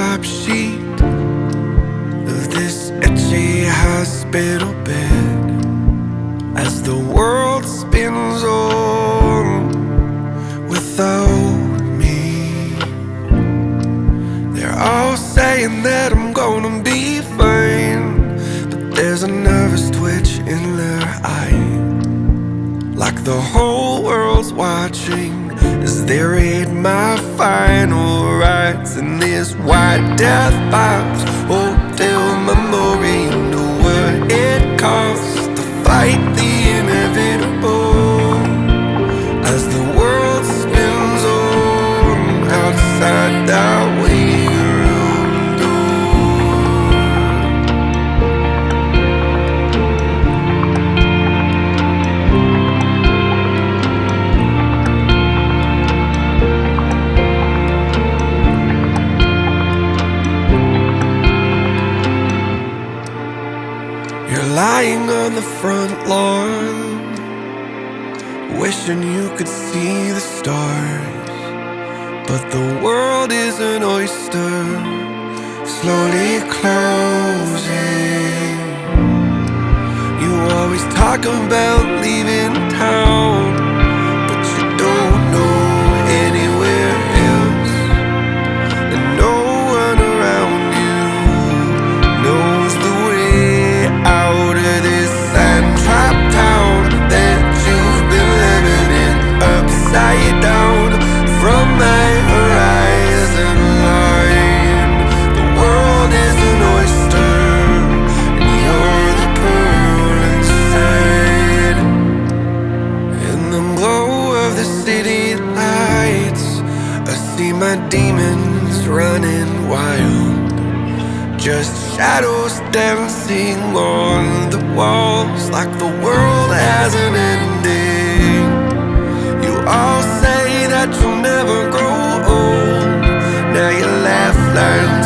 top sheet of this etchy hospital bed as the world spins on without me. They're all saying that I'm gonna be fine, but there's a nervous twitch in their eye, like the whole world's watching as they read my final rites in this white death box hotel memory. You know what it costs to fight the inevitable as the world spins on outside that waiting room door. You're lying on the front lawn, wishing you could see the stars, but the world is an oyster, slowly closing. You always talk about leaving town, but you don't know anywhere else, and no one around you knows the way out of this sand-trapped town that you've been living in, upside down from my horizon line. The world is an oyster, and you're the pearl inside. In the glow of the city lights, I see my demons running wild, just shadows dancing on the walls like the world has an ending. You all say that you'll never grow old, now you laugh like